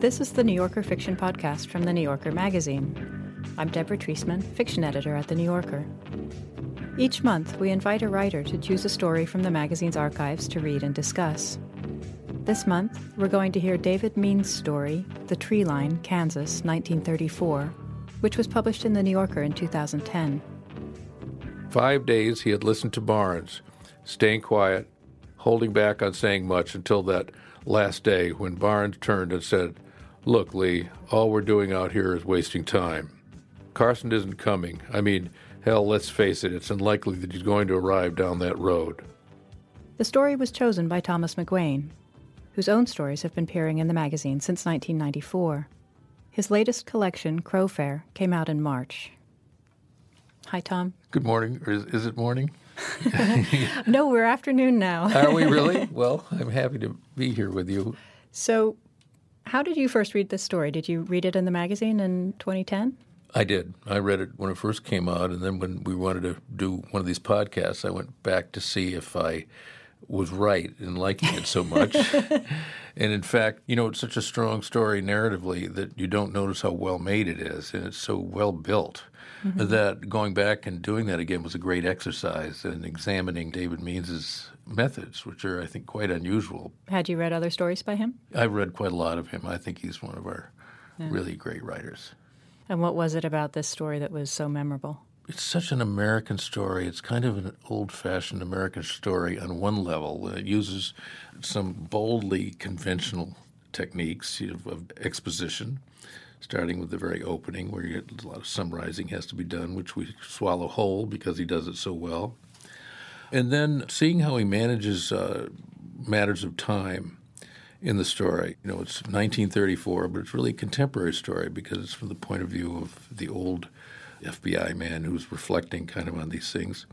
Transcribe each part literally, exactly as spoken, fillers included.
This is the New Yorker Fiction Podcast from The New Yorker magazine. I'm Deborah Treisman, fiction editor at The New Yorker. Each month, we invite a writer to choose a story from the magazine's archives to read and discuss. This month, we're going to hear David Means' story, The Tree Line, Kansas, nineteen thirty-four, which was published in The New Yorker in two thousand ten. Five days he had listened to Barnes, staying quiet, holding back on saying much until that last day when Barnes turned and said, "Look, Lee, all we're doing out here is wasting time. Carson isn't coming. I mean, hell, let's face it, it's unlikely that he's going to arrive down that road." The story was chosen by Thomas McGuane, whose own stories have been appearing in the magazine since nineteen ninety-four. His latest collection, Crow Fair, came out in March. Hi, Tom. Good morning. Or is, is it morning? No, we're afternoon now. Are we really? Well, I'm happy to be here with you. So, how did you first read this story? Did you read it in the magazine in twenty ten? I did. I read it when it first came out, and then when we wanted to do one of these podcasts, I went back to see if I was right in liking it so much. And in fact, you know, it's such a strong story narratively that you don't notice how well made it is, and it's so well built. Mm-hmm. That going back and doing that again was a great exercise in examining David Means' methods, which are, I think, quite unusual. Had you read other stories by him? I've read quite a lot of him. I think he's one of our yeah. really great writers. And what was it about this story that was so memorable? It's such an American story. It's kind of an old-fashioned American story on one level. It uses some boldly conventional techniques of, of exposition, starting with the very opening where you get a lot of summarizing has to be done, which we swallow whole because he does it so well. And then seeing how he manages uh, matters of time in the story. You know, it's nineteen thirty-four, but it's really a contemporary story because it's from the point of view of the old F B I man who's reflecting kind of on these things.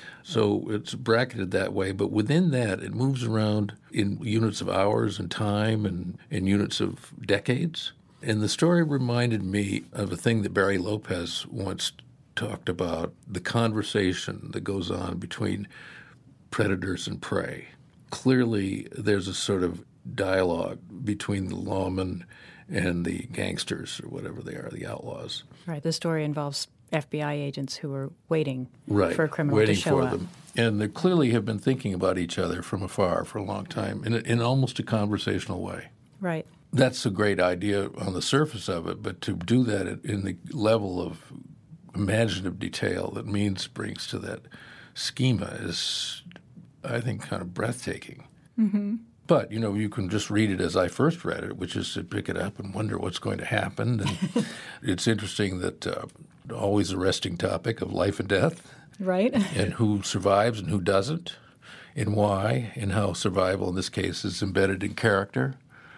So it's bracketed that way, but within that, it moves around in units of hours and time and in units of decades. And the story reminded me of a thing that Barry Lopez once talked about, the conversation that goes on between predators and prey. Clearly, there's a sort of dialogue between the lawmen and the gangsters, or whatever they are, the outlaws. Right. The story involves F B I agents who are waiting right. for a criminal waiting to show for up. them. And they clearly have been thinking about each other from afar for a long time in, a, in almost a conversational way. Right. That's a great idea on the surface of it, but to do that in the level of imaginative detail that Means brings to that schema is, I think, kind of breathtaking. Mm-hmm. But, you know, you can just read it as I first read it, which is to pick it up and wonder what's going to happen. And it's interesting that uh, always a resting topic of life and death. Right. And who survives and who doesn't, and why, and how survival in this case is embedded in character.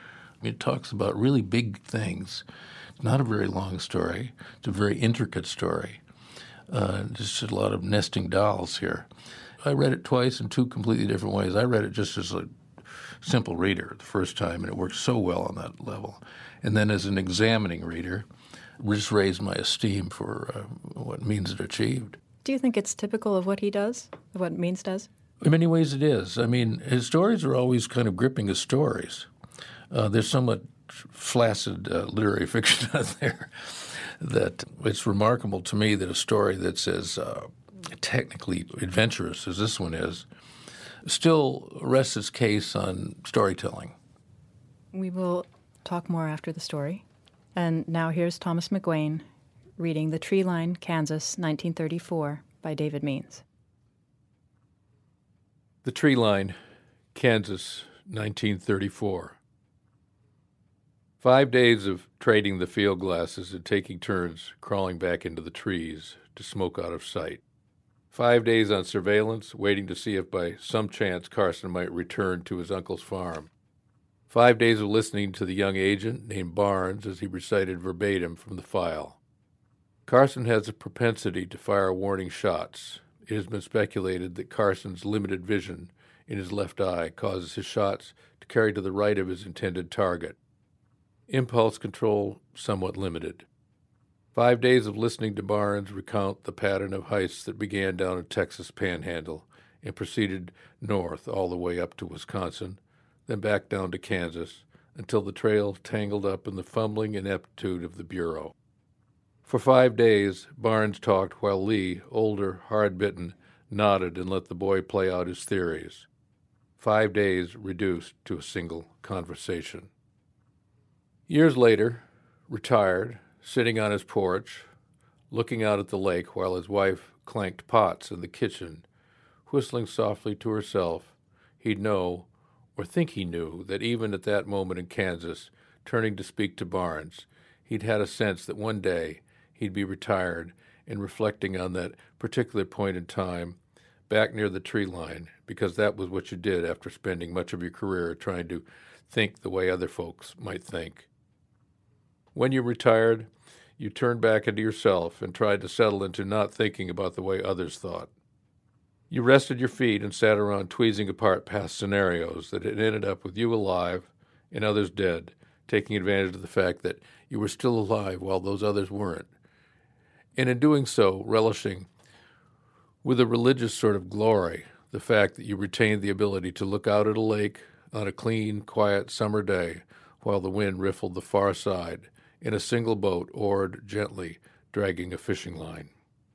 I mean, it talks about really big things. It's not a very long story. It's a very intricate story. Uh, just a lot of nesting dolls here. I read it twice in two completely different ways. I read it just as a simple reader the first time, and it worked so well on that level. And then as an examining reader, just raised my esteem for uh, what Means had achieved. Do you think it's typical of what he does, of what Means does? In many ways it is. I mean, his stories are always kind of gripping as stories. Uh, there's somewhat flaccid uh, literary fiction out there that it's remarkable to me that a story that's as uh, technically adventurous as this one is still rests its case on storytelling. We will talk more after the story. And now here's Thomas McGuane reading The Tree Line, Kansas, nineteen thirty-four, by David Means. The Tree Line, Kansas, nineteen thirty-four. Five days of trading the field glasses and taking turns crawling back into the trees to smoke out of sight. Five days on surveillance, waiting to see if by some chance Carson might return to his uncle's farm. Five days of listening to the young agent named Barnes as he recited verbatim from the file. Carson has a propensity to fire warning shots. It has been speculated that Carson's limited vision in his left eye causes his shots to carry to the right of his intended target. Impulse control somewhat limited. Five days of listening to Barnes recount the pattern of heists that began down a Texas panhandle and proceeded north all the way up to Wisconsin, then back down to Kansas, until the trail tangled up in the fumbling ineptitude of the Bureau. For five days, Barnes talked while Lee, older, hard-bitten, nodded and let the boy play out his theories. Five days reduced to a single conversation. Years later, retired, sitting on his porch, looking out at the lake while his wife clanked pots in the kitchen, whistling softly to herself, he'd know, or think he knew, that even at that moment in Kansas, turning to speak to Barnes, he'd had a sense that one day he'd be retired and reflecting on that particular point in time back near the tree line, because that was what you did after spending much of your career trying to think the way other folks might think. When you retired, you turned back into yourself and tried to settle into not thinking about the way others thought. You rested your feet and sat around tweezing apart past scenarios that had ended up with you alive and others dead, taking advantage of the fact that you were still alive while those others weren't. And in doing so, relishing with a religious sort of glory the fact that you retained the ability to look out at a lake on a clean, quiet summer day while the wind riffled the far side in a single boat oared gently, dragging a fishing line.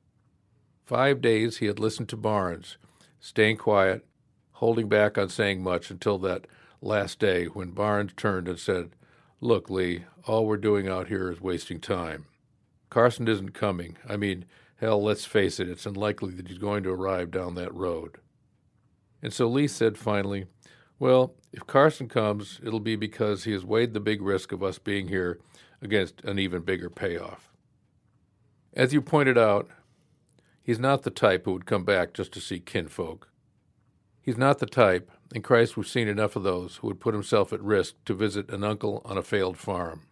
Five days he had listened to Barnes, staying quiet, holding back on saying much until that last day when Barnes turned and said, "Look, Lee, all we're doing out here is wasting time. Carson isn't coming. I mean, hell, let's face it, it's unlikely that he's going to arrive down that road." And so Lee said finally, "Well, if Carson comes, it'll be because he has weighed the big risk of us being here against an even bigger payoff. As you pointed out, he's not the type who would come back just to see kinfolk. He's not the type, and Christ, we've seen enough of those, who would put himself at risk to visit an uncle on a failed farm.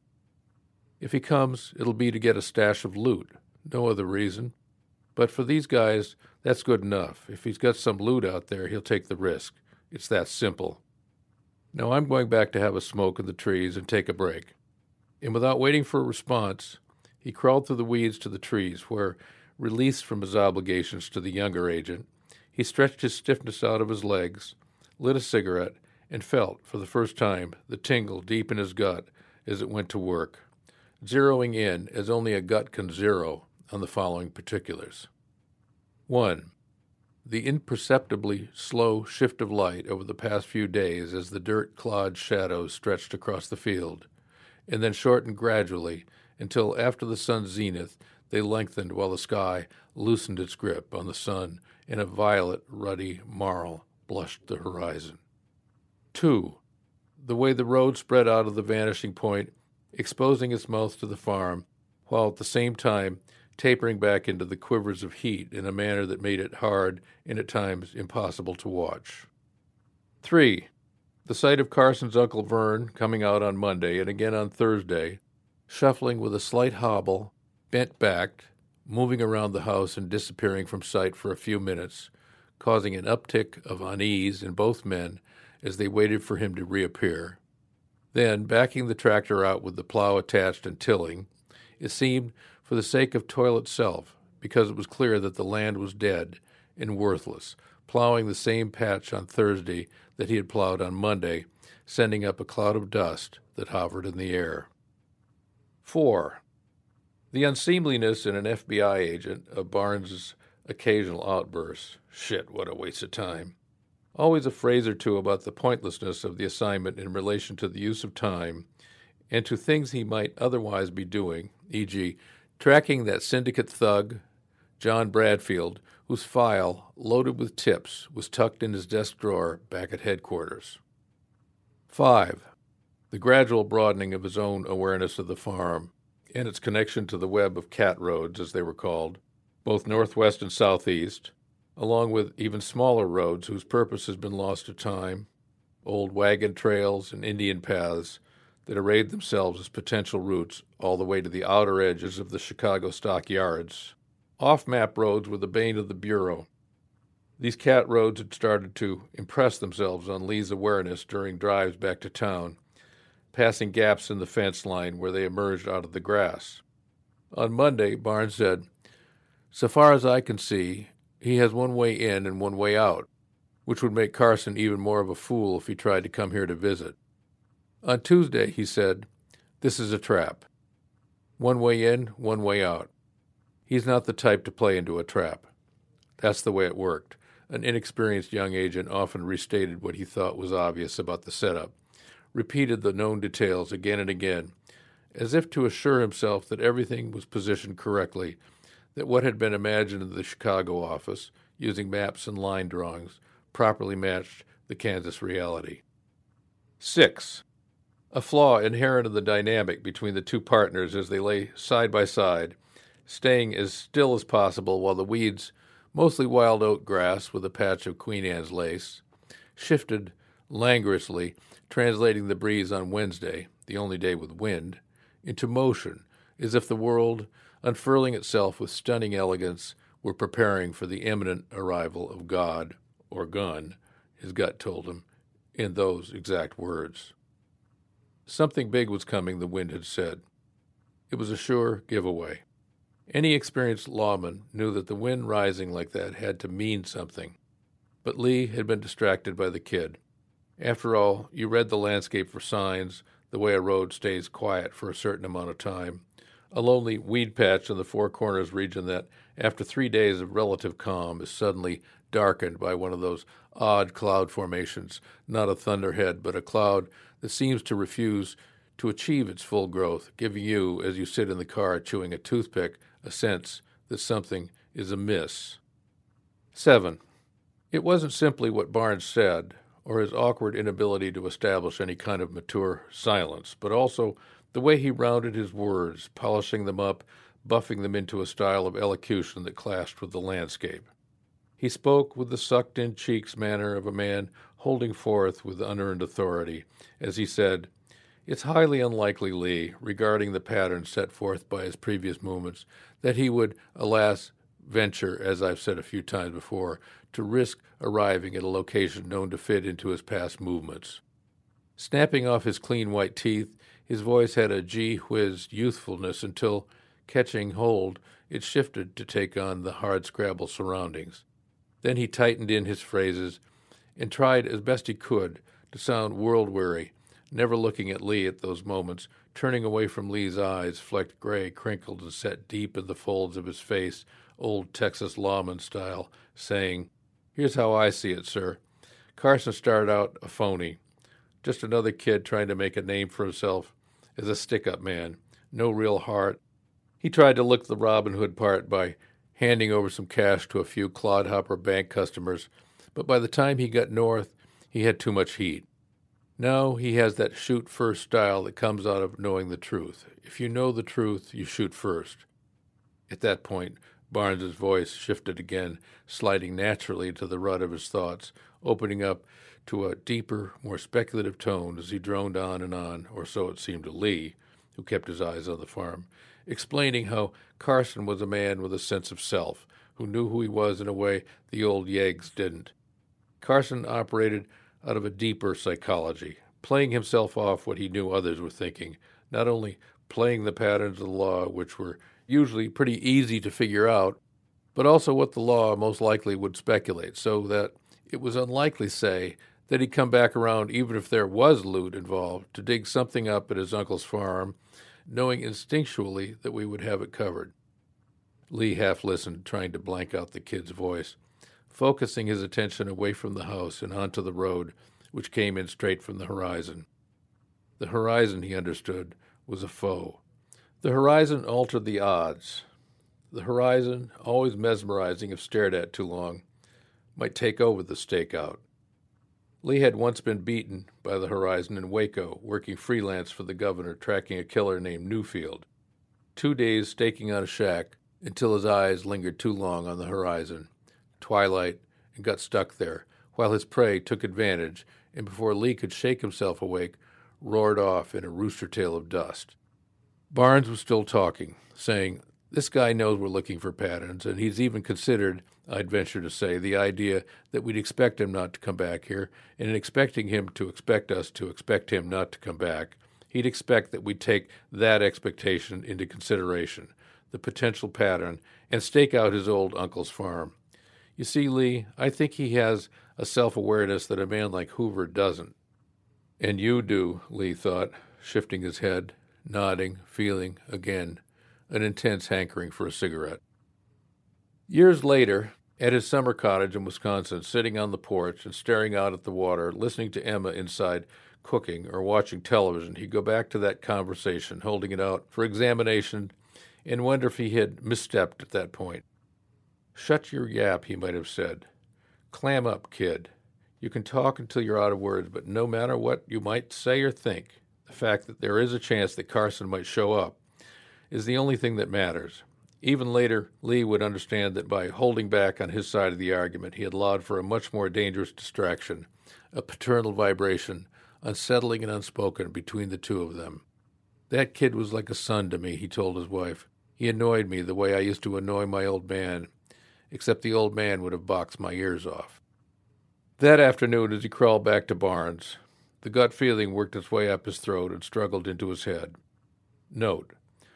If he comes, it'll be to get a stash of loot, no other reason. But for these guys, that's good enough. If he's got some loot out there, he'll take the risk. It's that simple. Now I'm going back to have a smoke in the trees and take a break." And without waiting for a response, he crawled through the weeds to the trees where, released from his obligations to the younger agent, he stretched his stiffness out of his legs, lit a cigarette, and felt, for the first time, the tingle deep in his gut as it went to work, zeroing in, as only a gut can zero, on the following particulars. One, the imperceptibly slow shift of light over the past few days as the dirt-clawed shadows stretched across the field, and then shortened gradually until after the sun's zenith they lengthened while the sky loosened its grip on the sun and a violet, ruddy marl blushed the horizon. Two, the way the road spread out of the vanishing point, exposing its mouth to the farm, while at the same time tapering back into the quivers of heat in a manner that made it hard and at times impossible to watch. Three, the sight of Carson's Uncle Vern coming out on Monday and again on Thursday, shuffling with a slight hobble, bent-backed, moving around the house and disappearing from sight for a few minutes, causing an uptick of unease in both men as they waited for him to reappear. Then, backing the tractor out with the plow attached and tilling, it seemed, for the sake of toil itself, because it was clear that the land was dead and worthless, plowing the same patch on Thursday that he had plowed on Monday, sending up a cloud of dust that hovered in the air. Four, the unseemliness in an F B I agent of Barnes's occasional outbursts. Shit, what a waste of time. Always a phrase or two about the pointlessness of the assignment in relation to the use of time and to things he might otherwise be doing, for example, tracking that syndicate thug, John Bradfield, whose file, loaded with tips, was tucked in his desk drawer back at headquarters. Five, the gradual broadening of his own awareness of the farm and its connection to the web of cat roads, as they were called, both northwest and southeast, along with even smaller roads whose purpose has been lost to time, old wagon trails and Indian paths that arrayed themselves as potential routes all the way to the outer edges of the Chicago stockyards. Off-map roads were the bane of the Bureau. These cat roads had started to impress themselves on Lee's awareness during drives back to town, passing gaps in the fence line where they emerged out of the grass. On Monday, Barnes said, "So far as I can see, he has one way in and one way out, which would make Carson even more of a fool if he tried to come here to visit. On Tuesday, he said, "This is a trap. One way in, one way out." He's not the type to play into a trap. That's the way it worked. An inexperienced young agent often restated what he thought was obvious about the setup, repeated the known details again and again, as if to assure himself that everything was positioned correctly, that what had been imagined in the Chicago office, using maps and line drawings, properly matched the Kansas reality. Six, a flaw inherent in the dynamic between the two partners as they lay side by side, staying as still as possible while the weeds, mostly wild oat grass with a patch of Queen Anne's lace, shifted languorously, translating the breeze on Wednesday, the only day with wind, into motion, as if the world, unfurling itself with stunning elegance, were preparing for the imminent arrival of God, or gun, his gut told him, in those exact words. Something big was coming, the wind had said. It was a sure giveaway. Any experienced lawman knew that the wind rising like that had to mean something. But Lee had been distracted by the kid. After all, you read the landscape for signs, the way a road stays quiet for a certain amount of time. A lonely weed patch in the Four Corners region that, after three days of relative calm, is suddenly darkened by one of those odd cloud formations, not a thunderhead, but a cloud that seems to refuse to achieve its full growth, giving you, as you sit in the car chewing a toothpick, a sense that something is amiss. Seven. It wasn't simply what Barnes said, or his awkward inability to establish any kind of mature silence, but also the way he rounded his words, polishing them up, buffing them into a style of elocution that clashed with the landscape. He spoke with the sucked-in cheeks manner of a man holding forth with unearned authority, as he said, "It's highly unlikely, Lee, regarding the pattern set forth by his previous movements, that he would, alas, venture, as I've said a few times before, to risk arriving at a location known to fit into his past movements." Snapping off his clean white teeth, his voice had a gee-whiz youthfulness until, catching hold, it shifted to take on the hard-scrabble surroundings. Then he tightened in his phrases and tried as best he could to sound world-weary, never looking at Lee at those moments, turning away from Lee's eyes, flecked gray, crinkled, and set deep in the folds of his face, old Texas lawman style, saying, "Here's how I see it, sir. Carson started out a phony, just another kid trying to make a name for himself as a stick-up man, no real heart. He tried to look the Robin Hood part by handing over some cash to a few clodhopper bank customers, but by the time he got north, he had too much heat. Now he has that shoot-first style that comes out of knowing the truth. If you know the truth, you shoot first." At that point, Barnes's voice shifted again, sliding naturally to the rut of his thoughts, opening up to a deeper, more speculative tone as he droned on and on, or so it seemed to Lee, who kept his eyes on the farm, explaining how Carson was a man with a sense of self, who knew who he was in a way the old yeggs didn't. Carson operated out of a deeper psychology, playing himself off what he knew others were thinking, not only playing the patterns of the law, which were usually pretty easy to figure out, but also what the law most likely would speculate, so that it was unlikely, say, that he'd come back around even if there was loot involved to dig something up at his uncle's farm, knowing instinctually that we would have it covered. Lee half listened, trying to blank out the kid's voice, focusing his attention away from the house and onto the road, which came in straight from the horizon. The horizon, he understood, was a foe. The horizon altered the odds. The horizon, always mesmerizing if stared at too long, might take over the stakeout. Lee had once been beaten by the horizon in Waco, working freelance for the governor, tracking a killer named Newfield. Two days staking on a shack until his eyes lingered too long on the horizon, twilight, and got stuck there, while his prey took advantage, and before Lee could shake himself awake, roared off in a rooster tail of dust. Barnes was still talking, saying, "This guy knows we're looking for patterns, and he's even considered, I'd venture to say, the idea that we'd expect him not to come back here, and in expecting him to expect us to expect him not to come back, he'd expect that we'd take that expectation into consideration, the potential pattern, and stake out his old uncle's farm. You see, Lee, I think he has a self-awareness that a man like Hoover doesn't." And you do, Lee thought, shifting his head, nodding, feeling, again, an intense hankering for a cigarette. Years later, at his summer cottage in Wisconsin, sitting on the porch and staring out at the water, listening to Emma inside cooking or watching television, he'd go back to that conversation, holding it out for examination, and wonder if he had misstepped at that point. "Shut your yap," he might have said. "Clam up, kid. You can talk until you're out of words, but no matter what you might say or think, the fact that there is a chance that Carson might show up is the only thing that matters." Even later, Lee would understand that by holding back on his side of the argument, he had allowed for a much more dangerous distraction, a paternal vibration, unsettling and unspoken, between the two of them. "That kid was like a son to me," he told his wife. "He annoyed me the way I used to annoy my old man, except the old man would have boxed my ears off." That afternoon, as he crawled back to Barnes, the gut feeling worked its way up his throat and struggled into his head. Note: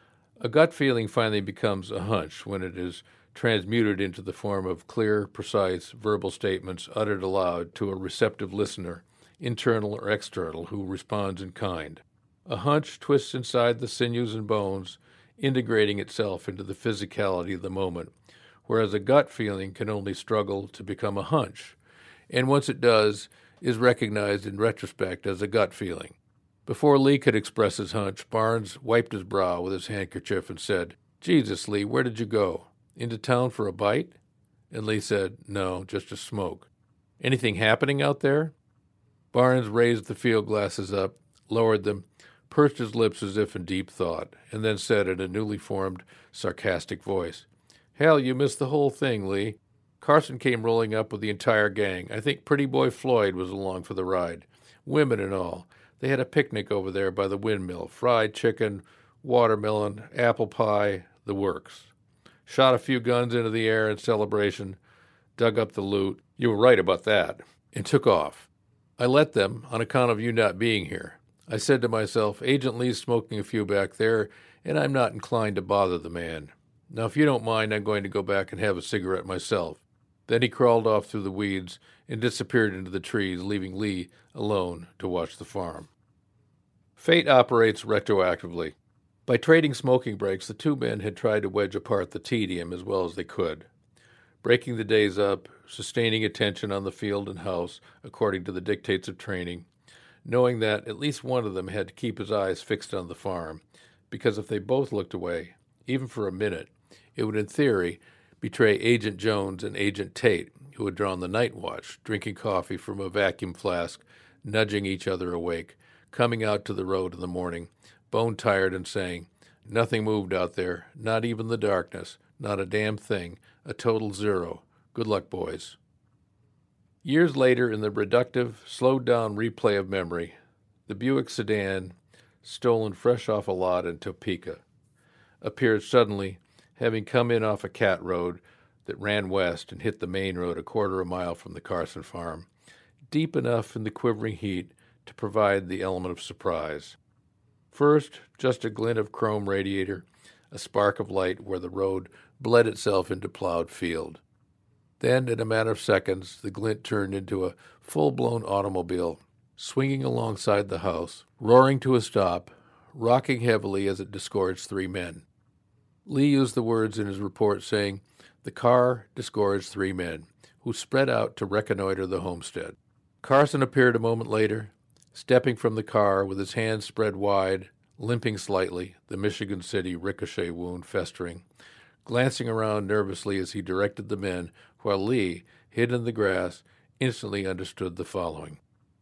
a gut feeling finally becomes a hunch when it is transmuted into the form of clear, precise, verbal statements uttered aloud to a receptive listener, internal or external, who responds in kind. A hunch twists inside the sinews and bones, integrating itself into the physicality of the moment, whereas a gut feeling can only struggle to become a hunch, and once it does, is recognized in retrospect as a gut feeling. Before Lee could express his hunch, Barnes wiped his brow with his handkerchief and said, "Jesus, Lee, where did you go? Into town for a bite?" And Lee said, "No, just a smoke." "Anything happening out there?" Barnes raised the field glasses up, lowered them, pursed his lips as if in deep thought, and then said in a newly formed, sarcastic voice, "Hell, you missed the whole thing, Lee. Carson came rolling up with the entire gang. I think Pretty Boy Floyd was along for the ride. Women and all. They had a picnic over there by the windmill, fried chicken, watermelon, apple pie, the works. Shot a few guns into the air in celebration, dug up the loot, you were right about that, and took off. I let them on account of you not being here. I said to myself, Agent Lee's smoking a few back there, and I'm not inclined to bother the man. Now, if you don't mind, I'm going to go back and have a cigarette myself." Then he crawled off through the weeds and disappeared into the trees, leaving Lee alone to watch the farm. Fate operates retroactively. By trading smoking breaks, the two men had tried to wedge apart the tedium as well as they could, breaking the days up, sustaining attention on the field and house according to the dictates of training, knowing that at least one of them had to keep his eyes fixed on the farm, because if they both looked away, even for a minute, it would, in theory, betray Agent Jones and Agent Tate, who had drawn the night watch, drinking coffee from a vacuum flask, nudging each other awake, coming out to the road in the morning, bone-tired and saying, "Nothing moved out there, not even the darkness, not a damn thing, a total zero. Good luck, boys." Years later, in the reductive, slowed-down replay of memory, the Buick sedan, stolen fresh off a lot in Topeka, appeared suddenly, having come in off a cat road that ran west and hit the main road a quarter of a mile from the Carson farm, deep enough in the quivering heat to provide the element of surprise. First, just a glint of chrome radiator, a spark of light where the road bled itself into plowed field. Then, in a matter of seconds, the glint turned into a full-blown automobile, swinging alongside the house, roaring to a stop, rocking heavily as it disgorged three men. Lee used the words in his report saying, "The car disgorged three men, who spread out to reconnoiter the homestead." Carson appeared a moment later, stepping from the car with his hands spread wide, limping slightly, the Michigan City ricochet wound festering, glancing around nervously as he directed the men, while Lee, hidden in the grass, instantly understood the following.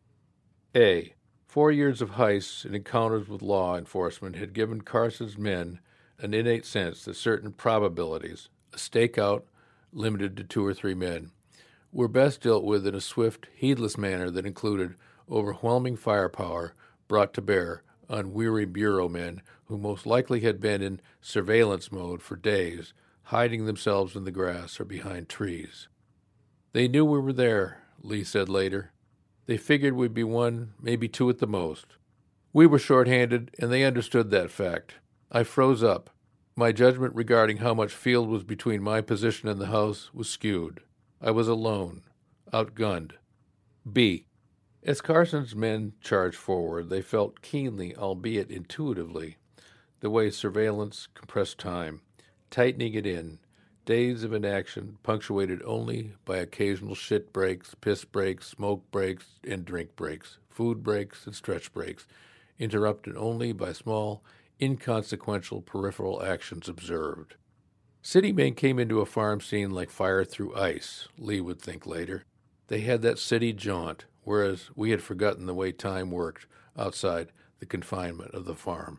A. Four years of heists and encounters with law enforcement had given Carson's men an innate sense that certain probabilities, a stakeout limited to two or three men, were best dealt with in a swift, heedless manner that included overwhelming firepower brought to bear on weary bureau men who most likely had been in surveillance mode for days, hiding themselves in the grass or behind trees. "They knew we were there," Lee said later. "They figured we'd be one, maybe two at the most. We were short-handed, and they understood that fact. I froze up. My judgment regarding how much field was between my position and the house was skewed. I was alone, outgunned. B. As Carson's men charged forward, they felt keenly, albeit intuitively, the way surveillance compressed time, tightening it in, days of inaction punctuated only by occasional shit breaks, piss breaks, smoke breaks, and drink breaks, food breaks and stretch breaks, interrupted only by small, inconsequential peripheral actions observed. City men came into a farm scene like fire through ice, Lee would think later. They had that city jaunt, whereas we had forgotten the way time worked outside the confinement of the farm.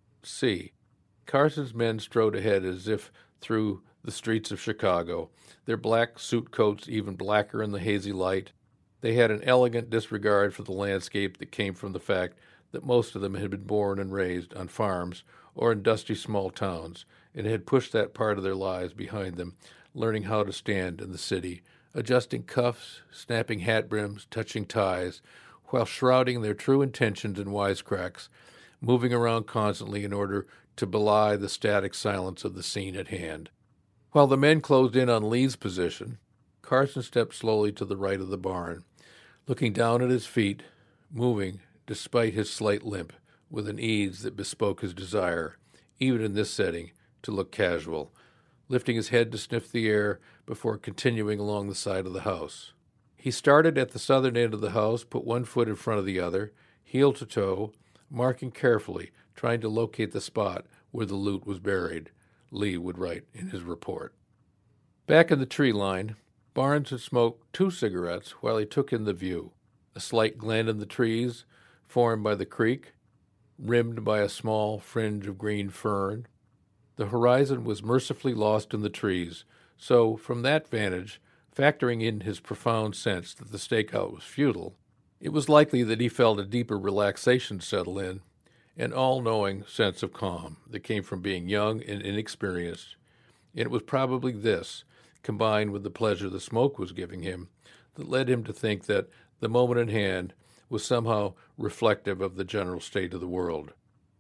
C. Carson's men strode ahead as if through the streets of Chicago, their black suit coats even blacker in the hazy light. They had an elegant disregard for the landscape that came from the fact that most of them had been born and raised on farms or in dusty small towns, and had pushed that part of their lives behind them, learning how to stand in the city, adjusting cuffs, snapping hat brims, touching ties, while shrouding their true intentions in wisecracks, moving around constantly in order to belie the static silence of the scene at hand. While the men closed in on Lee's position, Carson stepped slowly to the right of the barn, looking down at his feet, moving, despite his slight limp, with an ease that bespoke his desire, even in this setting, to look casual, lifting his head to sniff the air before continuing along the side of the house. He started at the southern end of the house, put one foot in front of the other, heel to toe, marking carefully, trying to locate the spot where the loot was buried, Lee would write in his report. Back in the tree line, Barnes had smoked two cigarettes while he took in the view, a slight glen in the trees formed by the creek, rimmed by a small fringe of green fern. The horizon was mercifully lost in the trees, so from that vantage, factoring in his profound sense that the stakeout was futile, it was likely that he felt a deeper relaxation settle in, an all-knowing sense of calm that came from being young and inexperienced. And it was probably this, combined with the pleasure the smoke was giving him, that led him to think that the moment in hand was somehow reflective of the general state of the world.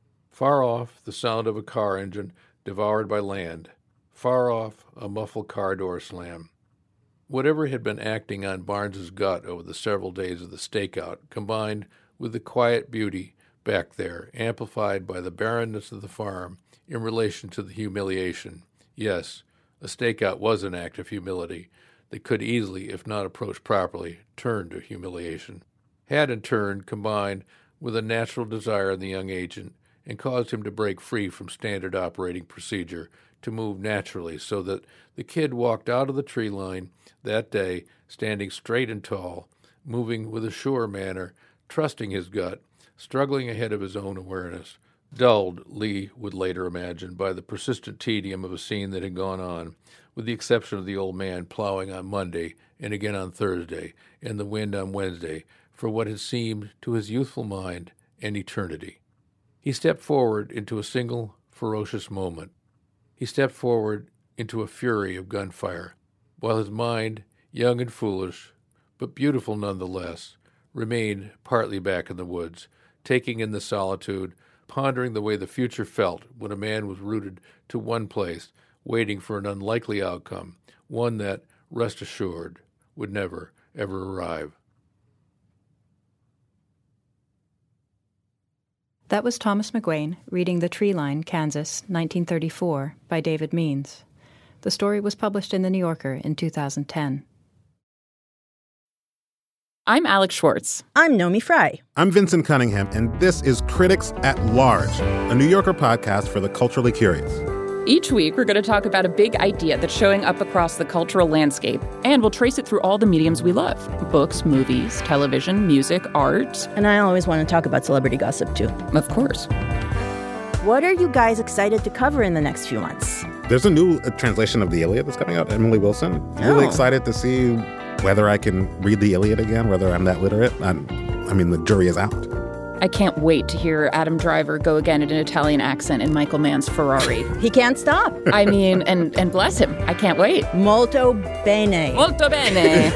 Far off, the sound of a car engine devoured by land. Far off, a muffled car door slam. Whatever had been acting on Barnes's gut over the several days of the stakeout, combined with the quiet beauty back there, amplified by the barrenness of the farm in relation to the humiliation. Yes, a stakeout was an act of humility that could easily, if not approached properly, turn to humiliation. Had in turn combined with a natural desire in the young agent and caused him to break free from standard operating procedure to move naturally, so that the kid walked out of the tree line that day standing straight and tall, moving with a sure manner, trusting his gut, struggling ahead of his own awareness, dulled, Lee would later imagine, by the persistent tedium of a scene that had gone on, with the exception of the old man plowing on Monday and again on Thursday, and the wind on Wednesday, for what had seemed to his youthful mind an eternity. He stepped forward into a single ferocious moment. He stepped forward into a fury of gunfire, while his mind, young and foolish, but beautiful nonetheless, remained partly back in the woods, taking in the solitude, pondering the way the future felt when a man was rooted to one place, waiting for an unlikely outcome, one that, rest assured, would never, ever arrive. That was Thomas McGuane reading The Tree Line, Kansas, nineteen thirty-four, by David Means. The story was published in The New Yorker in two thousand ten. I'm Alex Schwartz. I'm Nomi Fry. I'm Vincent Cunningham, and this is Critics at Large, a New Yorker podcast for the culturally curious. Each week, we're going to talk about a big idea that's showing up across the cultural landscape, and we'll trace it through all the mediums we love: books, movies, television, music, art. And I always want to talk about celebrity gossip, too. Of course. What are you guys excited to cover in the next few months? There's a new uh, translation of the Iliad that's coming out, Emily Wilson. Oh. Really excited to see whether I can read the Iliad again, whether I'm that literate. I'm, I mean, the jury is out. I can't wait to hear Adam Driver go again in an Italian accent in Michael Mann's Ferrari. He can't stop. I mean, and, and bless him. I can't wait. Molto bene. Molto bene.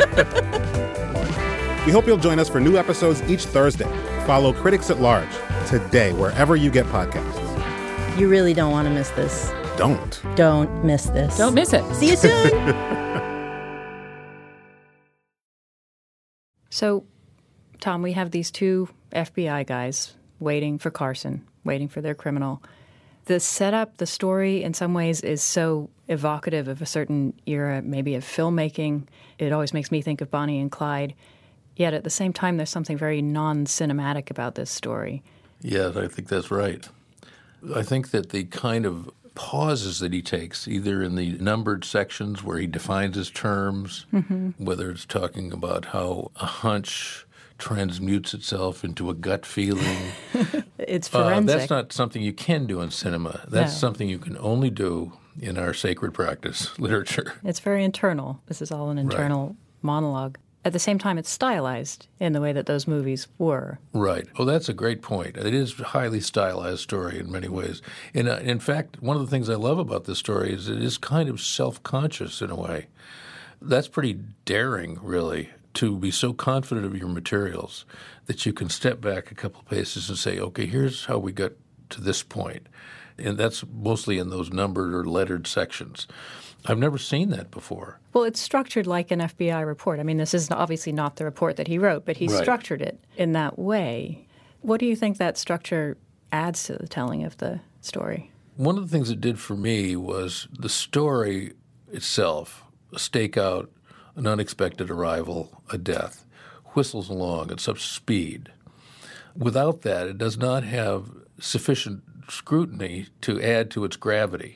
We hope you'll join us for new episodes each Thursday. Follow Critics at Large today, wherever you get podcasts. You really don't want to miss this. Don't. Don't miss this. Don't miss it. See you soon. So, Tom, we have these two F B I guys waiting for Carson, waiting for their criminal. The setup, the story, in some ways, is so evocative of a certain era, maybe of filmmaking. It always makes me think of Bonnie and Clyde. Yet at the same time, there's something very non-cinematic about this story. Yes, I think that's right. I think that the kind of pauses that he takes, either in the numbered sections where he defines his terms, mm-hmm. whether it's talking about how a hunch transmutes itself into a gut feeling. It's forensic. Uh, that's not something you can do in cinema. That's no. something you can only do in our sacred practice literature. It's very internal. This is all an internal right. monologue. At the same time, it's stylized in the way that those movies were. Right. Oh, that's a great point. It is a highly stylized story in many ways. And uh, in fact, one of the things I love about this story is it is kind of self-conscious in a way. That's pretty daring, really, to be so confident of your materials that you can step back a couple paces and say, okay, here's how we got to this point. And that's mostly in those numbered or lettered sections. I've never seen that before. Well, it's structured like an F B I report. I mean, this is obviously not the report that he wrote, but he right. structured it in that way. What do you think that structure adds to the telling of the story? One of the things it did for me was the story itself, a stakeout, an unexpected arrival, a death, whistles along at such speed. Without that, it does not have sufficient scrutiny to add to its gravity.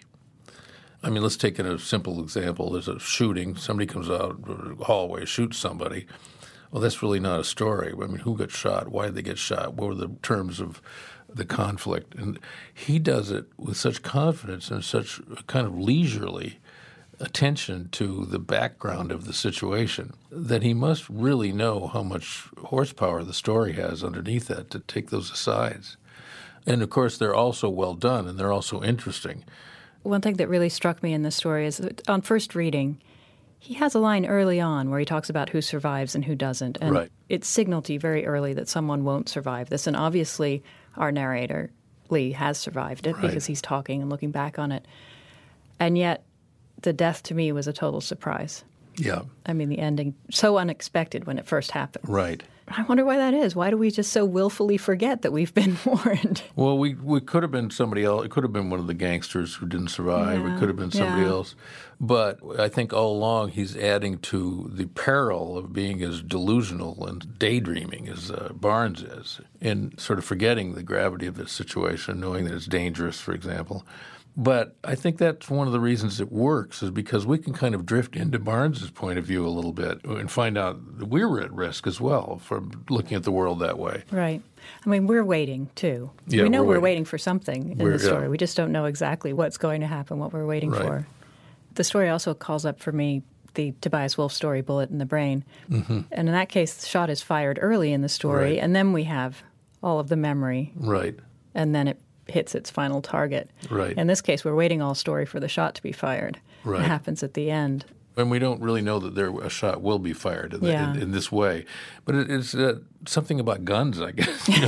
I mean, let's take a simple example. There's a shooting. Somebody comes out of the hallway, shoots somebody. Well, that's really not a story. I mean, who got shot? Why did they get shot? What were the terms of the conflict? And he does it with such confidence and such kind of leisurely attention to the background of the situation that he must really know how much horsepower the story has underneath that to take those asides. And, of course, they're also well done and they're also interesting. One thing that really struck me in this story is that on first reading, he has a line early on where he talks about who survives and who doesn't. And right. it signaled to you very early that someone won't survive this. And obviously our narrator, Lee, has survived it right. because he's talking and looking back on it. And yet the death to me was a total surprise. Yeah. I mean, the ending, so unexpected when it first happened. Right. I wonder why that is. Why do we just so willfully forget that we've been warned? Well, we we could have been somebody else. It could have been one of the gangsters who didn't survive. Yeah. It could have been somebody yeah. else. But I think all along he's adding to the peril of being as delusional and daydreaming as uh, Barnes is, and sort of forgetting the gravity of this situation, knowing that it's dangerous, for example. But I think that's one of the reasons it works is because we can kind of drift into Barnes's point of view a little bit and find out that we're at risk as well from looking at the world that way. Right. I mean, we're waiting, too. Yeah, we know we're we're waiting, waiting for something in we're, the story. Yeah. We just don't know exactly what's going to happen, what we're waiting right. for. The story also calls up for me the Tobias Wolff story, Bullet in the Brain. Mm-hmm. And in that case, the shot is fired early in the story, right. and then we have all of the memory. Right. And then it hits its final target. Right. In this case, we're waiting all story for the shot to be fired. Right. It happens at the end. And we don't really know that there a shot will be fired in, the, yeah. in, in this way. But it, it's uh, something about guns, I guess. You know,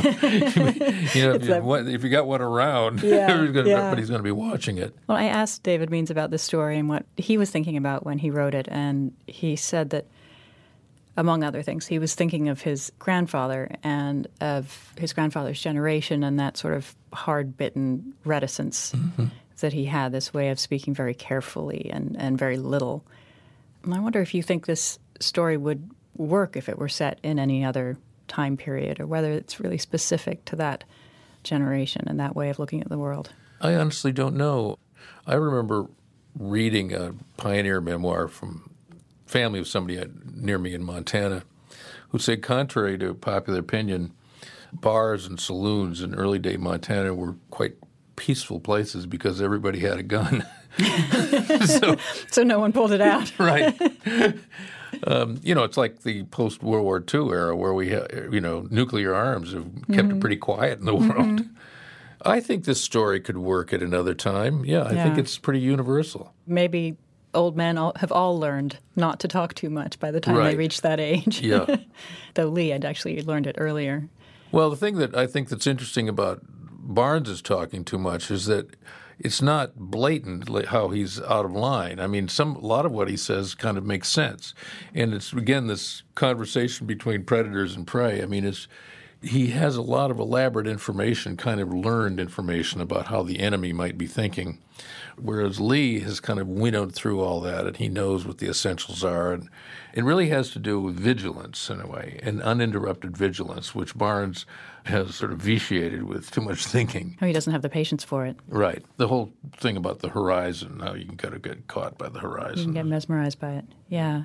you know if, you, what, if you got one around, yeah. gonna, yeah. everybody's going to be watching it. Well, I asked David Means about this story and what he was thinking about when he wrote it, and he said that, among other things, he was thinking of his grandfather and of his grandfather's generation and that sort of hard-bitten reticence mm-hmm. that he had, this way of speaking very carefully and, and very little. And I wonder if you think this story would work if it were set in any other time period, or whether it's really specific to that generation and that way of looking at the world. I honestly don't know. I remember reading a pioneer memoir from family of somebody near me in Montana who said, contrary to popular opinion, bars and saloons in early day Montana were quite peaceful places because everybody had a gun. so, so no one pulled it out. Right. Um, you know, it's like the post-World War Two era where we have, you know, nuclear arms have kept mm-hmm. it pretty quiet in the world. Mm-hmm. I think this story could work at another time. Yeah, I yeah. think it's pretty universal. Maybe old men all, have all learned not to talk too much by the time right. they reach that age. Yeah. Though Lee had actually learned it earlier. Well, the thing that I think that's interesting about Barnes is talking too much is that it's not blatant like how he's out of line. I mean, some a lot of what he says kind of makes sense. And it's, again, this conversation between predators and prey. I mean, it's he has a lot of elaborate information, kind of learned information about how the enemy might be thinking, whereas Lee has kind of winnowed through all that, and he knows what the essentials are. And it really has to do with vigilance, in a way, and uninterrupted vigilance, which Barnes has sort of vitiated with too much thinking. Oh, he doesn't have the patience for it. Right. The whole thing about the horizon, how you can kind of get caught by the horizon. You can get mesmerized by it. Yeah.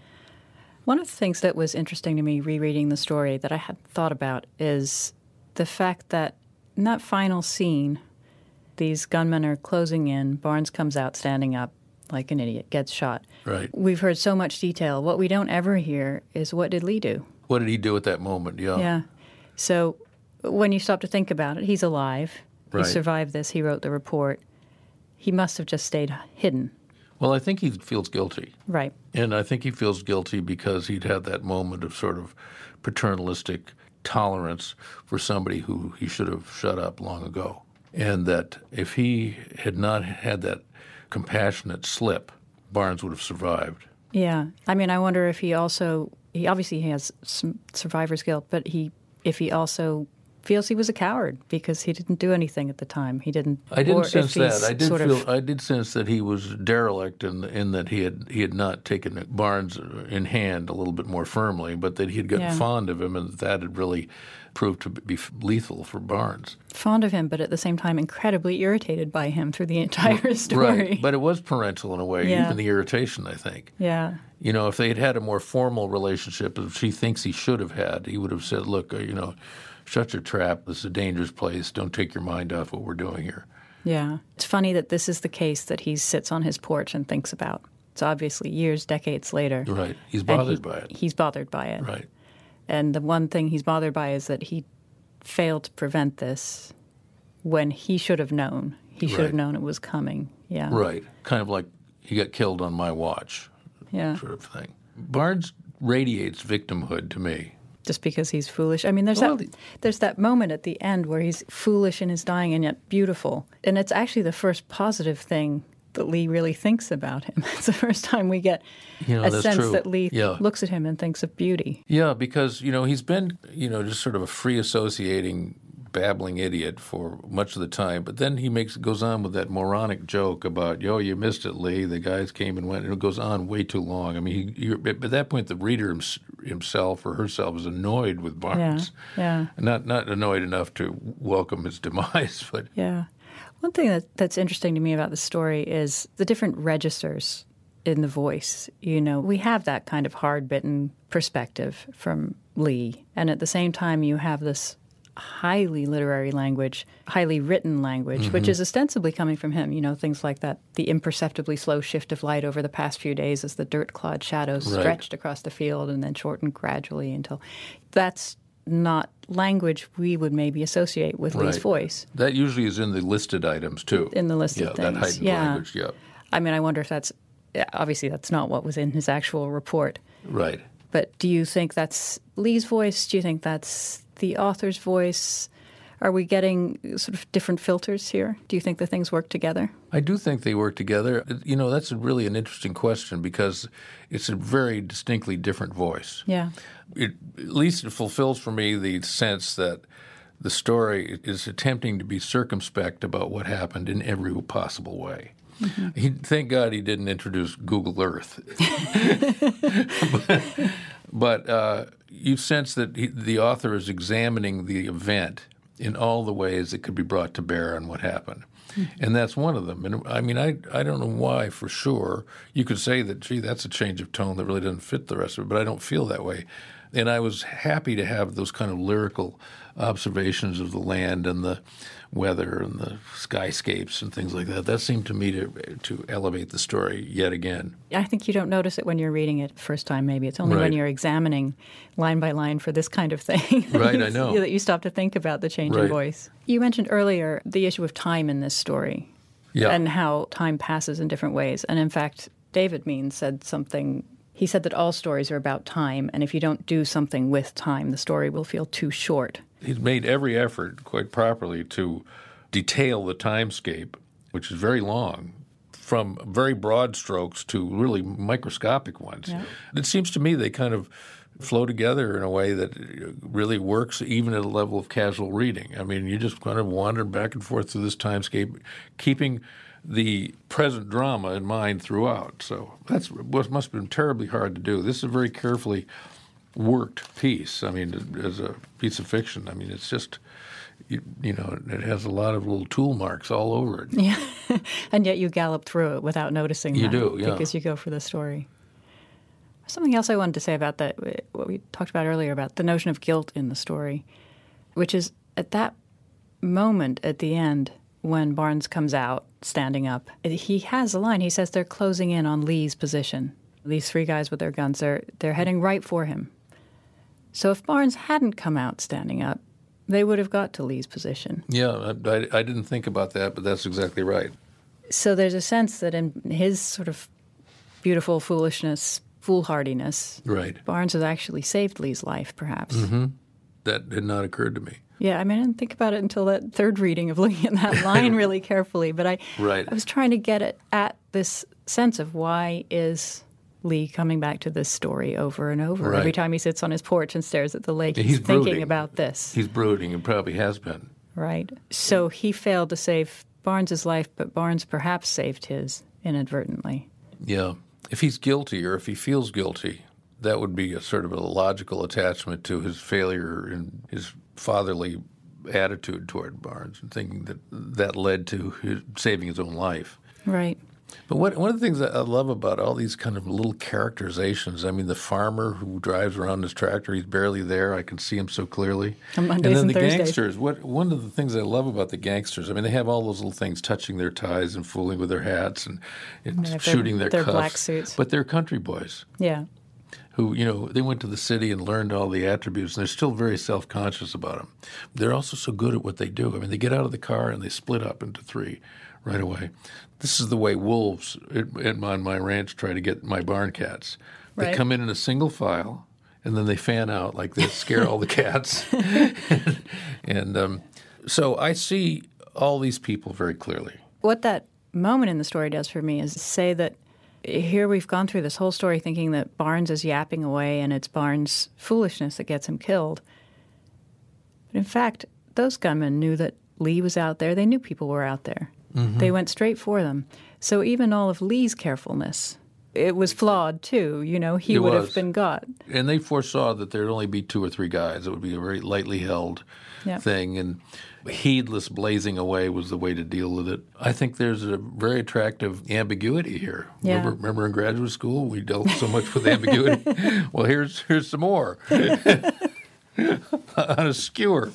One of the things that was interesting to me rereading the story that I hadn't thought about is the fact that in that final scene, these gunmen are closing in. Barnes comes out standing up like an idiot, gets shot. Right. We've heard so much detail. What we don't ever hear is, what did Lee do? What did he do at that moment? Yeah. Yeah. So when you stop to think about it, he's alive. Right. He survived this. He wrote the report. He must have just stayed hidden. Well, I think he feels guilty. Right. And I think he feels guilty because he'd had that moment of sort of paternalistic tolerance for somebody who he should have shut up long ago. And that if he had not had that compassionate slip, Barnes would have survived. Yeah. I mean, I wonder if he also, he obviously has some survivor's guilt, but he, if he also feels he was a coward because he didn't do anything at the time. He didn't. I didn't or sense that. I did sort feel. Of, I did sense that he was derelict in in that he had he had not taken Barnes in hand a little bit more firmly, but that he had gotten yeah. fond of him, and that, that had really proved to be lethal for Barnes. Fond of him, but at the same time incredibly irritated by him through the entire story. Right, but it was parental in a way, yeah. even the irritation, I think. Yeah. You know, if they had had a more formal relationship, as she thinks he should have had, he would have said, look, uh, you know, shut your trap. This is a dangerous place. Don't take your mind off what we're doing here. Yeah. It's funny that this is the case that he sits on his porch and thinks about. It's obviously years, decades later. Right. He's bothered he, by it. He's bothered by it. Right. And the one thing he's bothered by is that he failed to prevent this when he should have known. He should right. have known it was coming. Yeah. Right. Kind of like he got killed on my watch. Yeah. Sort of thing. Barnes radiates victimhood to me. Just because he's foolish. I mean, there's well, that there's that moment at the end where he's foolish in his dying and yet beautiful. And it's actually the first positive thing that Lee really thinks about him. It's the first time we get you know, a that's sense true. that Lee yeah. looks at him and thinks of beauty. Yeah, because, you know, he's been, you know, just sort of a free associating, babbling idiot for much of the time. But then he makes goes on with that moronic joke about, yo, you missed it, Lee. The guys came and went. And it goes on way too long. I mean, he, you're, at that point, the reader himself or herself is annoyed with Barnes. Yeah, yeah. Not, not annoyed enough to welcome his demise, but... Yeah. One thing that, that's interesting to me about the story is the different registers in the voice. You know, we have that kind of hard-bitten perspective from Lee. And at the same time, you have this highly literary language, highly written language, mm-hmm. which is ostensibly coming from him. You know, things like that, the imperceptibly slow shift of light over the past few days as the dirt-clad shadows right. stretched across the field and then shortened gradually until that's not language we would maybe associate with right. Lee's voice. That usually is in the listed items, too. In the listed yeah, things. That heightened yeah. language, yeah. I mean, I wonder if that's, obviously that's not what was in his actual report. Right. But do you think that's Lee's voice? Do you think that's the author's voice? Are we getting sort of different filters here? Do you think the things work together? I do think they work together. You know, that's really an interesting question because it's a very distinctly different voice. Yeah. It, at least it fulfills for me the sense that the story is attempting to be circumspect about what happened in every possible way. Mm-hmm. He, thank God he didn't introduce Google Earth. but but uh, you sense that he, the author is examining the event in all the ways it could be brought to bear on what happened. Mm-hmm. And that's one of them. And I mean, I I don't know why for sure. You could say that, gee, that's a change of tone that really doesn't fit the rest of it, but I don't feel that way. And I was happy to have those kind of lyrical observations of the land and the weather and the skyscapes and things like that. That seemed to me to to elevate the story yet again. I think you don't notice it when you're reading it the first time, maybe. It's only right. when you're examining line by line for this kind of thing right, I know. that you stop to think about the change right. in voice. You mentioned earlier the issue of time in this story yeah. and how time passes in different ways. And in fact, David Means said something. He said that all stories are about time, and if you don't do something with time, the story will feel too short. He's made every effort, quite properly, to detail the timescape which is very long, from very broad strokes to really microscopic ones. Yeah. It seems to me they kind of flow together in a way that really works even at a level of casual reading. I mean, you just kind of wander back and forth through this timescape, keeping the present drama in mind throughout. So that's what must have been terribly hard to do. This is a very carefully worked piece. I mean, as a piece of fiction, I mean, it's just, you, you know, it has a lot of little tool marks all over it. Yeah, and yet you gallop through it without noticing you that. You do, yeah. Because you go for the story. Something else I wanted to say about that, what we talked about earlier, about the notion of guilt in the story, which is at that moment at the end when Barnes comes out standing up, he has a line. He says they're closing in on Lee's position. These three guys with their guns, they're, they're heading right for him. So if Barnes hadn't come out standing up, they would have got to Lee's position. Yeah, I, I didn't think about that, but that's exactly right. So there's a sense that in his sort of beautiful foolishness, foolhardiness, right, Barnes has actually saved Lee's life, perhaps. Mm-hmm. That had not occurred to me. Yeah, I mean, I didn't think about it until that third reading of looking at that line really carefully. But I, right. I was trying to get it at this sense of why is Lee coming back to this story over and over. Right. Every time he sits on his porch and stares at the lake, he's, he's thinking brooding. about this. He's brooding and probably has been. Right. So he failed to save Barnes's life, but Barnes perhaps saved his inadvertently. Yeah. If he's guilty or if he feels guilty, that would be a sort of a logical attachment to his failure and his fatherly attitude toward Barnes and thinking that that led to his saving his own life. Right. But what, one of the things that I love about all these kind of little characterizations, I mean, the farmer who drives around his tractor, he's barely there. I can see him so clearly. On Mondays and then and the Thursdays. gangsters, what, one of the things I love about the gangsters, I mean, they have all those little things, touching their ties and fooling with their hats and, and yeah, shooting their, their cuffs. black suits. But they're country boys. Yeah. Who, you know, they went to the city and learned all the attributes, and they're still very self-conscious about them. They're also so good at what they do. I mean, they get out of the car and they split up into three right away. This is the way wolves at, at my, my ranch try to get my barn cats. They right. come in in a single file, and then they fan out like they scare all the cats. and and um, so I see all these people very clearly. What that moment in the story does for me is say that here we've gone through this whole story thinking that Barnes is yapping away and it's Barnes' foolishness that gets him killed. But in fact, those gunmen knew that Lee was out there. They knew people were out there. Mm-hmm. They went straight for them. So even all of Lee's carefulness, it was flawed too. You know, he it would was. have been got. And they foresaw that there'd only be two or three guys. It would be a very lightly held yep. thing. And heedless blazing away was the way to deal with it. I think there's a very attractive ambiguity here. Yeah. Remember, remember in graduate school we dealt so much with ambiguity? Well, here's here's some more on a skewer.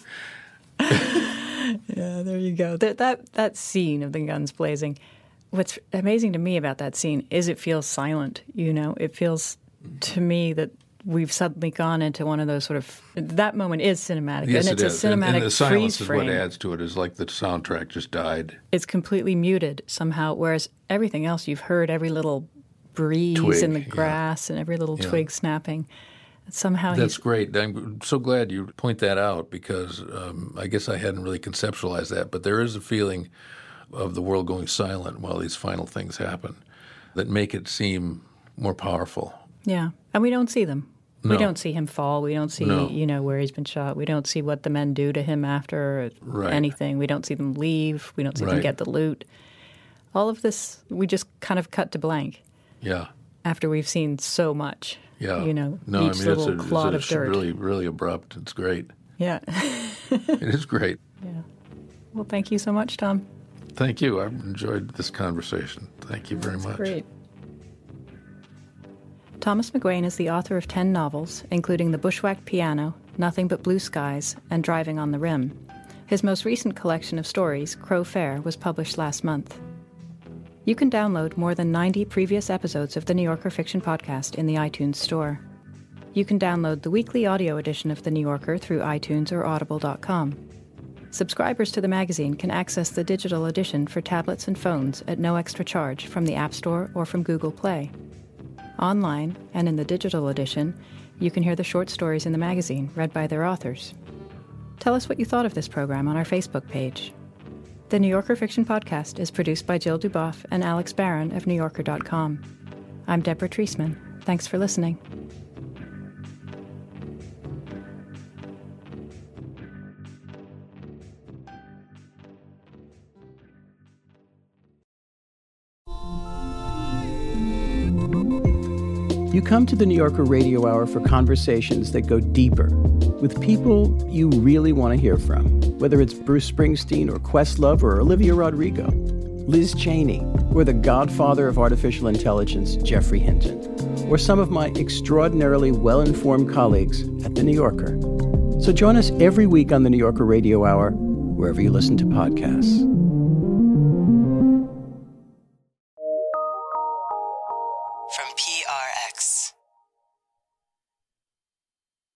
Yeah, there you go. That, that that scene of the guns blazing, what's amazing to me about that scene is it feels silent, you know? It feels to me that we've suddenly gone into one of those sort of – that moment is cinematic. Yes, and it's it a is. cinematic and, and the silence freeze is frame. what adds to it, is like the soundtrack just died. It's completely muted somehow, whereas everything else you've heard, every little breeze Twig, in the grass yeah. and every little yeah. twig snapping. Somehow That's he's, great. I'm so glad you point that out because um, I guess I hadn't really conceptualized that. But there is a feeling of the world going silent while these final things happen that make it seem more powerful. Yeah, and we don't see them. No. We don't see him fall. We don't see, No. you know, where he's been shot. We don't see what the men do to him after or Right. anything. We don't see them leave. We don't see them Right. get the loot. All of this, we just kind of cut to blank Yeah. after we've seen so much. Yeah. You know, no, each I mean, little it's, a, clod it's of a, dirt. really, really abrupt. It's great. Yeah. It is great. Yeah. Well, thank you so much, Tom. Thank you. I've enjoyed this conversation. Thank you very That's much. Great. Thomas McGuane is the author of ten novels, including The Bushwhacked Piano, Nothing But Blue Skies, and Driving on the Rim. His most recent collection of stories, Crow Fair, was published last month. You can download more than ninety previous episodes of the New Yorker Fiction Podcast in the iTunes Store. You can download the weekly audio edition of The New Yorker through iTunes or audible dot com. Subscribers to the magazine can access the digital edition for tablets and phones at no extra charge from the App Store or from Google Play. Online, and in the digital edition, you can hear the short stories in the magazine read by their authors. Tell us what you thought of this program on our Facebook page. The New Yorker Fiction Podcast is produced by Jill Duboff and Alex Barron of New Yorker dot com. I'm Deborah Treisman. Thanks for listening. You come to the New Yorker Radio Hour for conversations that go deeper with people you really want to hear from, whether it's Bruce Springsteen or Questlove or Olivia Rodrigo, Liz Cheney, or the godfather of artificial intelligence, Geoffrey Hinton, or some of my extraordinarily well-informed colleagues at The New Yorker. So join us every week on the New Yorker Radio Hour, wherever you listen to podcasts.